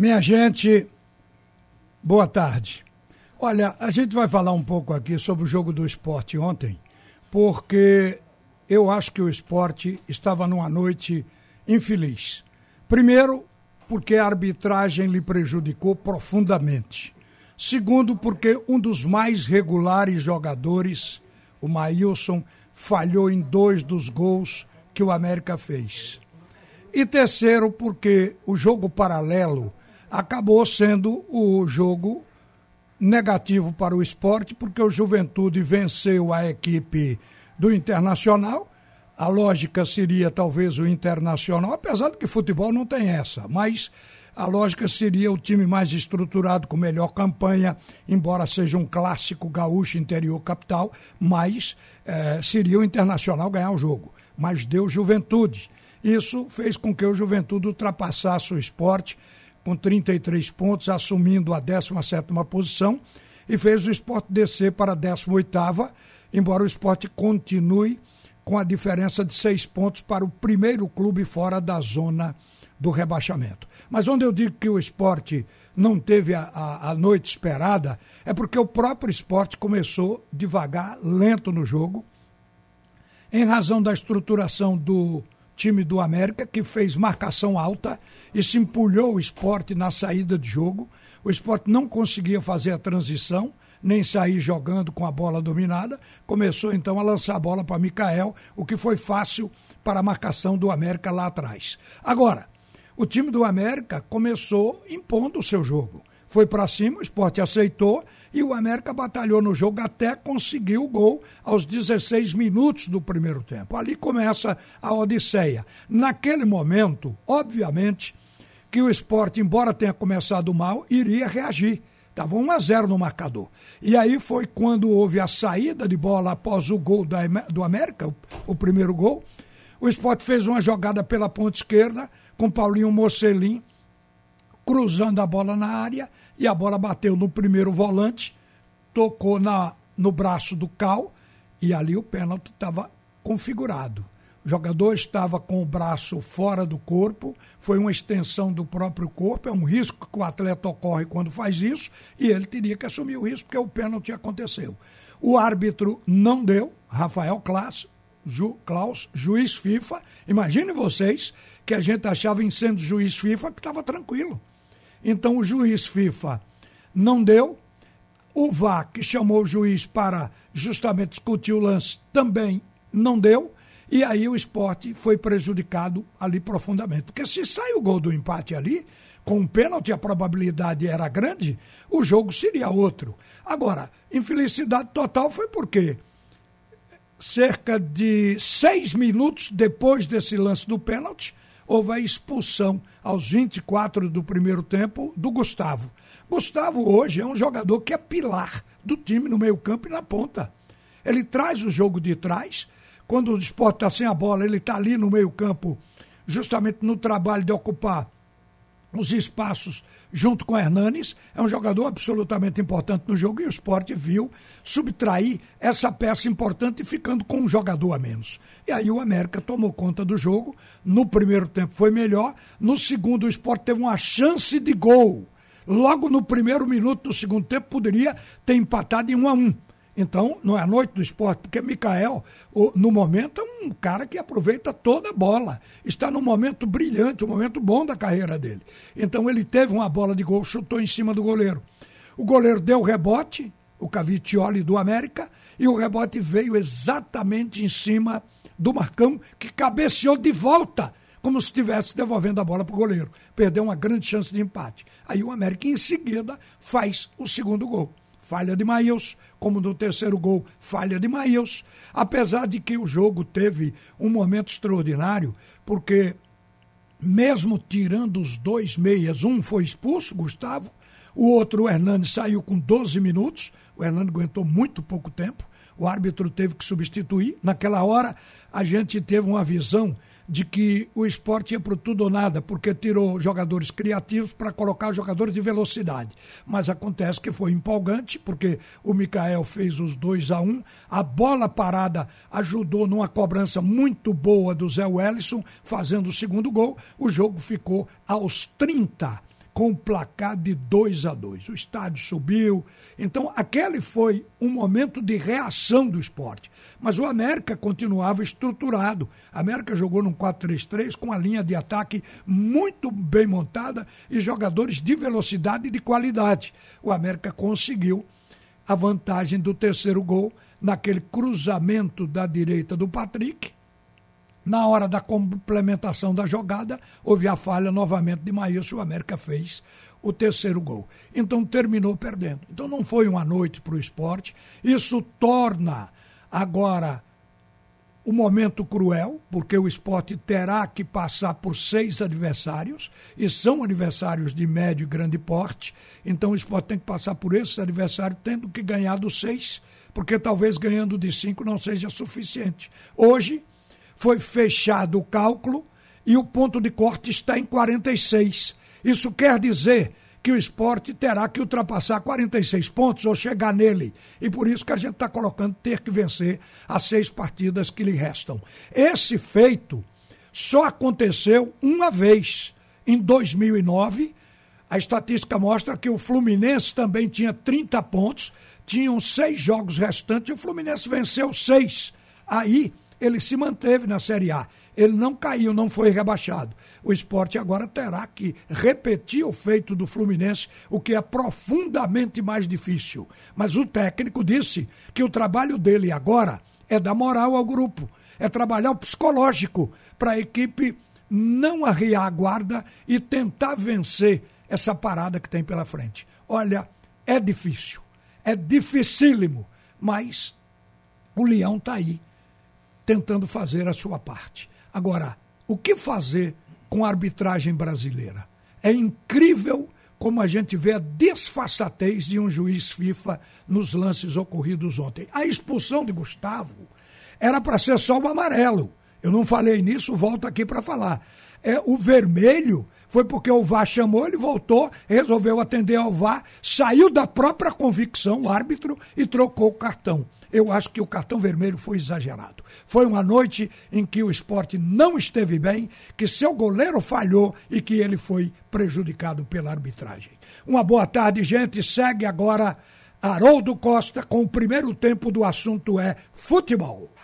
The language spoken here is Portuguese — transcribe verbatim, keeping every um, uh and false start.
Minha gente, boa tarde. Olha, a gente vai falar um pouco aqui sobre o jogo do Sport ontem, porque eu acho que o Sport estava numa noite infeliz. Primeiro, porque a arbitragem lhe prejudicou profundamente. Segundo, porque um dos mais regulares jogadores, o Maílson, falhou em dois dos gols que o América fez. E terceiro, porque o jogo paralelo acabou sendo o jogo negativo para o Sport, porque o Juventude venceu a equipe do Internacional. A lógica seria talvez o Internacional, apesar de que futebol não tem essa, mas a lógica seria o time mais estruturado, com melhor campanha, embora seja um clássico gaúcho interior capital, mas eh, seria o Internacional ganhar o jogo. Mas deu Juventude. Isso fez com que o Juventude ultrapassasse o Sport com trinta e três pontos, assumindo a décima sétima posição, e fez o Sport descer para a décima oitava, embora o Sport continue com a diferença de seis pontos para o primeiro clube fora da zona do rebaixamento. Mas onde eu digo que o Sport não teve a, a, a noite esperada, é porque o próprio Sport começou devagar, lento no jogo, em razão da estruturação do time do América, que fez marcação alta e se empulhou o Sport na saída de jogo. O Sport não conseguia fazer a transição, nem sair jogando com a bola dominada. Começou então a lançar a bola para Micael, o que foi fácil para a marcação do América lá atrás. Agora, o time do América começou impondo o seu jogo. Foi para cima, o Sport aceitou e o América batalhou no jogo até conseguir o gol aos dezesseis minutos do primeiro tempo. Ali começa a odisseia. Naquele momento, obviamente, que o Sport, embora tenha começado mal, iria reagir. Estava um a zero no marcador. E aí foi quando houve a saída de bola após o gol da, do América, o, o primeiro gol. O Sport fez uma jogada pela ponta esquerda com Paulinho Mocelin cruzando a bola na área, e a bola bateu no primeiro volante, tocou na, no braço do Cal, e ali o pênalti estava configurado. O jogador estava com o braço fora do corpo, foi uma extensão do próprio corpo, é um risco que o atleta ocorre quando faz isso, e ele teria que assumir o risco, porque o pênalti aconteceu. O árbitro não deu, Rafael Klaus, Ju, Klaus, juiz FIFA. Imagine vocês que a gente achava, em sendo juiz FIFA, que estava tranquilo. Então o juiz FIFA não deu, o V A R, que chamou o juiz para justamente discutir o lance, também não deu, e aí o Sport foi prejudicado ali profundamente. Porque se sai o gol do empate ali, com um pênalti, a probabilidade era grande, o jogo seria outro. Agora, infelicidade total foi porque cerca de seis minutos depois desse lance do pênalti, houve a expulsão aos vinte e quatro do primeiro tempo do Gustavo. Gustavo hoje é um jogador que é pilar do time no meio campo e na ponta. Ele traz o jogo de trás, quando o Sport está sem a bola, ele está ali no meio campo, justamente no trabalho de ocupar os espaços junto com o Hernanes. É um jogador absolutamente importante no jogo, e o Sport viu subtrair essa peça importante, ficando com um jogador a menos. E aí o América tomou conta do jogo. No primeiro tempo foi melhor, no segundo o Sport teve uma chance de gol. Logo no primeiro minuto do segundo tempo poderia ter empatado em um a um. Então, não é a noite do Sport, porque Micael, no momento, é um cara que aproveita toda a bola. Está num momento brilhante, um momento bom da carreira dele. Então, ele teve uma bola de gol, chutou em cima do goleiro. O goleiro deu rebote, o Cavicchioli do América, e o rebote veio exatamente em cima do Marcão, que cabeceou de volta, como se estivesse devolvendo a bola para o goleiro. Perdeu uma grande chance de empate. Aí o América, em seguida, faz o segundo gol. Falha de Maílson, como no terceiro gol, falha de Maílson, apesar de que o jogo teve um momento extraordinário, porque mesmo tirando os dois meias, um foi expulso, Gustavo, o outro, o Hernanes, saiu com doze minutos, o Hernanes aguentou muito pouco tempo, o árbitro teve que substituir. Naquela hora, a gente teve uma visão de que o Sport ia para tudo ou nada, porque tirou jogadores criativos para colocar jogadores de velocidade. Mas acontece que foi empolgante, porque o Micael fez os dois a um, a bola parada ajudou numa cobrança muito boa do Zé Wellison, fazendo o segundo gol. O jogo ficou aos trinta com o placar de dois a dois. O estádio subiu. Então, aquele foi um momento de reação do Sport. Mas o América continuava estruturado. A América jogou num quatro três três com a linha de ataque muito bem montada e jogadores de velocidade e de qualidade. O América conseguiu a vantagem do terceiro gol naquele cruzamento da direita do Patrick. Na hora da complementação da jogada, houve a falha novamente de Maílson, o América fez o terceiro gol. Então terminou perdendo. Então não foi uma noite para o Sport. Isso torna agora o momento cruel, porque o Sport terá que passar por seis adversários, e são adversários de médio e grande porte. Então o Sport tem que passar por esses adversários tendo que ganhar dos seis, porque talvez ganhando de cinco não seja suficiente. Hoje foi fechado o cálculo e o ponto de corte está em quarenta e seis. Isso quer dizer que o Sport terá que ultrapassar quarenta e seis pontos ou chegar nele. E por isso que a gente está colocando ter que vencer as seis partidas que lhe restam. Esse feito só aconteceu uma vez, em dois mil e nove. A estatística mostra que o Fluminense também tinha trinta pontos, tinham seis jogos restantes e o Fluminense venceu seis. Aí ele se manteve na Série A. Ele não caiu, não foi rebaixado. O Sport agora terá que repetir o feito do Fluminense, o que é profundamente mais difícil. Mas o técnico disse que o trabalho dele agora é dar moral ao grupo, é trabalhar o psicológico para a equipe não arriar a guarda e tentar vencer essa parada que tem pela frente. Olha, é difícil, é dificílimo, mas o Leão está aí, tentando fazer a sua parte. Agora, o que fazer com a arbitragem brasileira? É incrível como a gente vê a desfaçatez de um juiz FIFA nos lances ocorridos ontem. A expulsão de Gustavo era para ser só o amarelo. Eu não falei nisso, volto aqui para falar. É, o vermelho foi porque o V A R chamou, ele voltou, resolveu atender ao V A R, saiu da própria convicção, o árbitro, e trocou o cartão. Eu acho que o cartão vermelho foi exagerado. Foi uma noite em que o Sport não esteve bem, que seu goleiro falhou e que ele foi prejudicado pela arbitragem. Uma boa tarde, gente. Segue agora Haroldo Costa com o primeiro tempo do assunto é futebol.